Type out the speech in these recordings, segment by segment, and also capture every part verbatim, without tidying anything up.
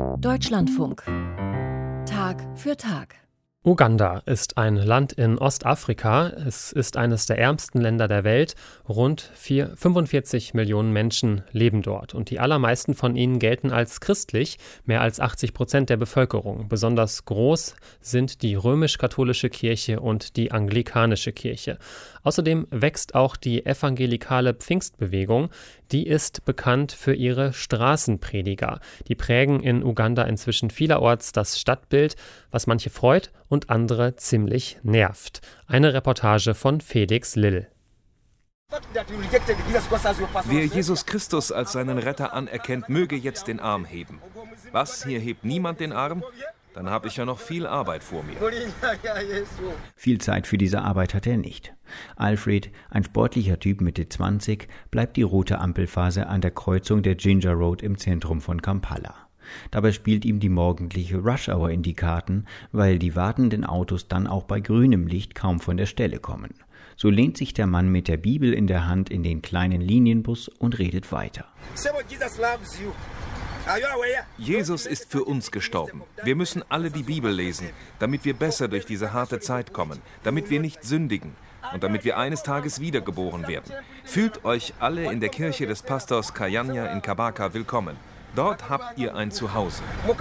Deutschlandfunk. Tag für Tag. Uganda ist ein Land in Ostafrika. Es ist eines der ärmsten Länder der Welt. Rund fünfundvierzig Millionen Menschen leben dort. Und die allermeisten von ihnen gelten als christlich, mehr als achtzig Prozent der Bevölkerung. Besonders groß sind die römisch-katholische Kirche und die anglikanische Kirche. Außerdem wächst auch die evangelikale Pfingstbewegung. Die ist bekannt für ihre Straßenprediger. Die prägen in Uganda inzwischen vielerorts das Stadtbild, was manche freut und andere ziemlich nervt. Eine Reportage von Felix Lill. Wer Jesus Christus als seinen Retter anerkennt, möge jetzt den Arm heben. Was, hier hebt niemand den Arm? Dann habe ich ja noch viel Arbeit vor mir. Viel Zeit für diese Arbeit hat er nicht. Alfred, ein sportlicher Typ Mitte zwanzig, bleibt die rote Ampelphase an der Kreuzung der Ginger Road im Zentrum von Kampala. Dabei spielt ihm die morgendliche Rush-Hour in die Karten, weil die wartenden Autos dann auch bei grünem Licht kaum von der Stelle kommen. So lehnt sich der Mann mit der Bibel in der Hand in den kleinen Linienbus und redet weiter. Jesus ist für uns gestorben. Wir müssen alle die Bibel lesen, damit wir besser durch diese harte Zeit kommen, damit wir nicht sündigen und damit wir eines Tages wiedergeboren werden. Fühlt euch alle in der Kirche des Pastors Kayanya in Kabaka willkommen. Dort habt ihr ein Zuhause.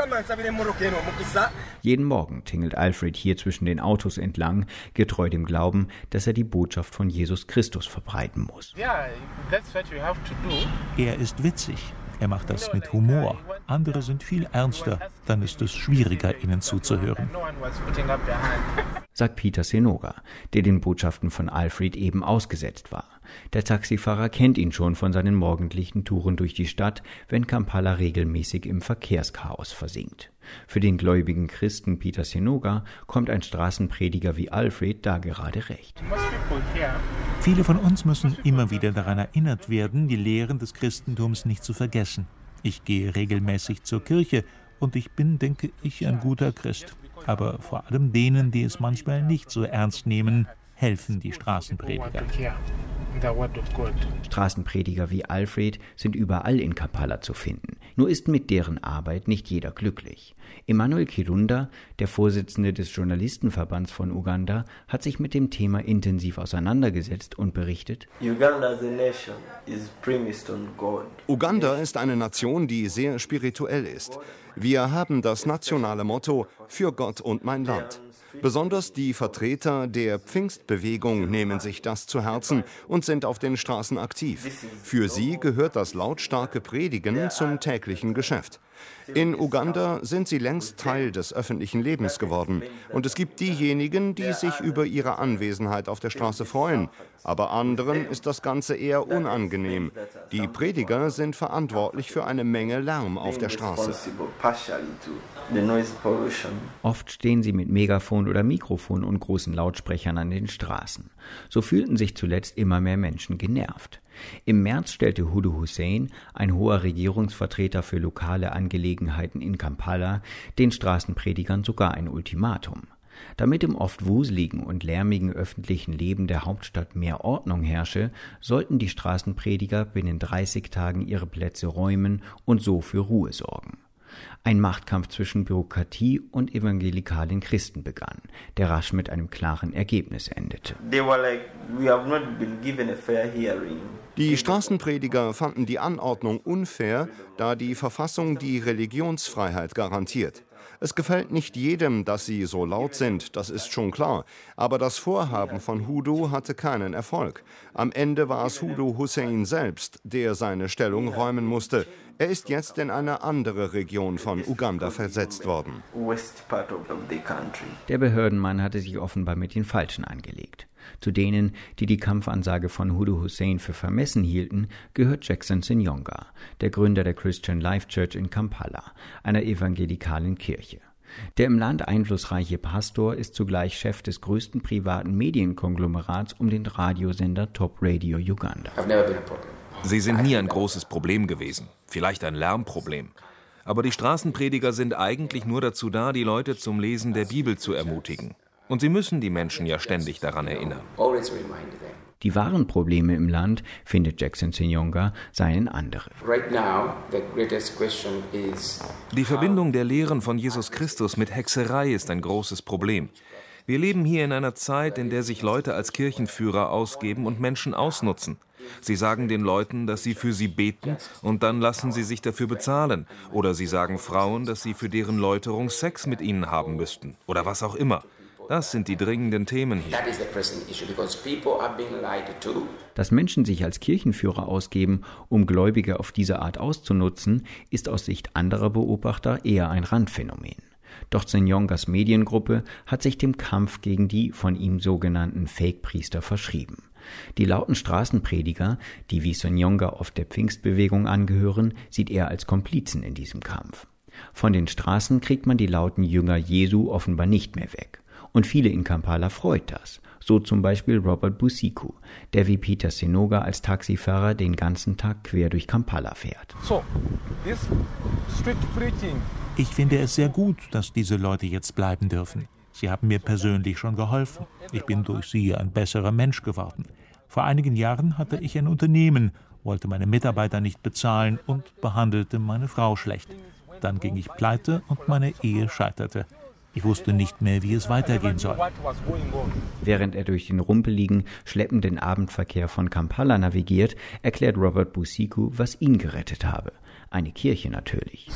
Jeden Morgen tingelt Alfred hier zwischen den Autos entlang, getreu dem Glauben, dass er die Botschaft von Jesus Christus verbreiten muss. Er ist witzig. Er macht das mit Humor. Andere sind viel ernster. Dann ist es schwieriger, ihnen zuzuhören. Sagt Peter Senoga, der den Botschaften von Alfred eben ausgesetzt war. Der Taxifahrer kennt ihn schon von seinen morgendlichen Touren durch die Stadt, wenn Kampala regelmäßig im Verkehrschaos versinkt. Für den gläubigen Christen Peter Senoga kommt ein Straßenprediger wie Alfred da gerade recht. Viele von uns müssen immer wieder daran erinnert werden, die Lehren des Christentums nicht zu vergessen. Ich gehe regelmäßig zur Kirche und ich bin, denke ich, ein guter Christ. Aber vor allem denen, die es manchmal nicht so ernst nehmen, helfen die Straßenprediger. Straßenprediger wie Alfred sind überall in Kampala zu finden. Nur ist mit deren Arbeit nicht jeder glücklich. Emmanuel Kirunda, der Vorsitzende des Journalistenverbands von Uganda, hat sich mit dem Thema intensiv auseinandergesetzt und berichtet: Uganda ist eine Nation, die sehr spirituell ist. Wir haben das nationale Motto „Für Gott und mein Land“. Besonders die Vertreter der Pfingstbewegung nehmen sich das zu Herzen und sind auf den Straßen aktiv. Für sie gehört das lautstarke Predigen zum täglichen Geschäft. In Uganda sind sie längst Teil des öffentlichen Lebens geworden. Und es gibt diejenigen, die sich über ihre Anwesenheit auf der Straße freuen. Aber anderen ist das Ganze eher unangenehm. Die Prediger sind verantwortlich für eine Menge Lärm auf der Straße. Oft stehen sie mit Megafon oder Mikrofon und großen Lautsprechern an den Straßen. So fühlten sich zuletzt immer mehr Menschen genervt. Im März stellte Hudu Hussein, ein hoher Regierungsvertreter für lokale Angelegenheiten in Kampala, den Straßenpredigern sogar ein Ultimatum. Damit im oft wuseligen und lärmigen öffentlichen Leben der Hauptstadt mehr Ordnung herrsche, sollten die Straßenprediger binnen dreißig Tagen ihre Plätze räumen und so für Ruhe sorgen. Ein Machtkampf zwischen Bürokratie und evangelikalen Christen begann, der rasch mit einem klaren Ergebnis endete. Die Straßenprediger fanden die Anordnung unfair, da die Verfassung die Religionsfreiheit garantiert. Es gefällt nicht jedem, dass sie so laut sind, das ist schon klar. Aber das Vorhaben von Hudu hatte keinen Erfolg. Am Ende war es Hudu Hussein selbst, der seine Stellung räumen musste. Er ist jetzt in eine andere Region von Uganda versetzt worden. Der Behördenmann hatte sich offenbar mit den Falschen angelegt. Zu denen, die die Kampfansage von Hudu Hussein für vermessen hielten, gehört Jackson Senyonga, der Gründer der Christian Life Church in Kampala, einer evangelikalen Kirche. Der im Land einflussreiche Pastor ist zugleich Chef des größten privaten Medienkonglomerats um den Radiosender Top Radio Uganda. Sie sind nie ein großes Problem gewesen, vielleicht ein Lärmproblem. Aber die Straßenprediger sind eigentlich nur dazu da, die Leute zum Lesen der Bibel zu ermutigen. Und sie müssen die Menschen ja ständig daran erinnern. Die wahren Probleme im Land, findet Jackson Senyonga, seien andere. Die Verbindung der Lehren von Jesus Christus mit Hexerei ist ein großes Problem. Wir leben hier in einer Zeit, in der sich Leute als Kirchenführer ausgeben und Menschen ausnutzen. Sie sagen den Leuten, dass sie für sie beten, und dann lassen sie sich dafür bezahlen. Oder sie sagen Frauen, dass sie für deren Läuterung Sex mit ihnen haben müssten. Oder was auch immer. Das sind die dringenden Themen hier. Dass Menschen sich als Kirchenführer ausgeben, um Gläubige auf diese Art auszunutzen, ist aus Sicht anderer Beobachter eher ein Randphänomen. Doch Senyongas Mediengruppe hat sich dem Kampf gegen die von ihm sogenannten Fake-Priester verschrieben. Die lauten Straßenprediger, die wie Senyonga oft der Pfingstbewegung angehören, sieht er als Komplizen in diesem Kampf. Von den Straßen kriegt man die lauten Jünger Jesu offenbar nicht mehr weg. Und viele in Kampala freut das. So zum Beispiel Robert Busiku, der wie Peter Senoga als Taxifahrer den ganzen Tag quer durch Kampala fährt. So, this street preaching. Ich finde es sehr gut, dass diese Leute jetzt bleiben dürfen. Sie haben mir persönlich schon geholfen. Ich bin durch sie ein besserer Mensch geworden. Vor einigen Jahren hatte ich ein Unternehmen, wollte meine Mitarbeiter nicht bezahlen und behandelte meine Frau schlecht. Dann ging ich pleite und meine Ehe scheiterte. Ich wusste nicht mehr, wie es weitergehen soll. Während er durch den rumpeligen, schleppenden Abendverkehr von Kampala navigiert, erklärt Robert Busiku, was ihn gerettet habe. Eine Kirche natürlich.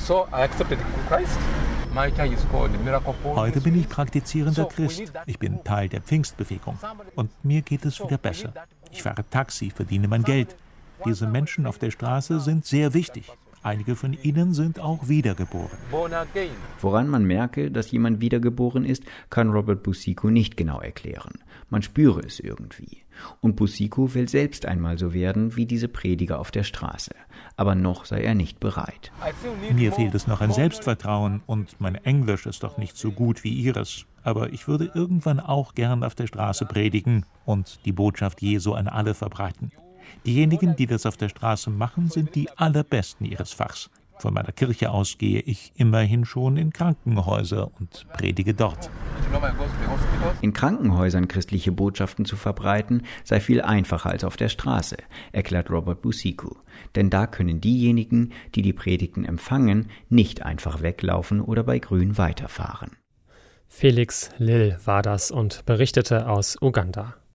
Heute bin ich praktizierender Christ. Ich bin Teil der Pfingstbewegung. Und mir geht es wieder besser. Ich fahre Taxi, verdiene mein Geld. Diese Menschen auf der Straße sind sehr wichtig. Einige von ihnen sind auch wiedergeboren. Woran man merke, dass jemand wiedergeboren ist, kann Robert Busiku nicht genau erklären. Man spüre es irgendwie. Und Busiku will selbst einmal so werden wie diese Prediger auf der Straße. Aber noch sei er nicht bereit. Mir fehlt es noch an Selbstvertrauen und mein Englisch ist doch nicht so gut wie ihres. Aber ich würde irgendwann auch gern auf der Straße predigen und die Botschaft Jesu an alle verbreiten. Diejenigen, die das auf der Straße machen, sind die allerbesten ihres Fachs. Von meiner Kirche aus gehe ich immerhin schon in Krankenhäuser und predige dort. In Krankenhäusern christliche Botschaften zu verbreiten, sei viel einfacher als auf der Straße, erklärt Robert Busiku. Denn da können diejenigen, die die Predigten empfangen, nicht einfach weglaufen oder bei Grün weiterfahren. Felix Lill war das und berichtete aus Uganda.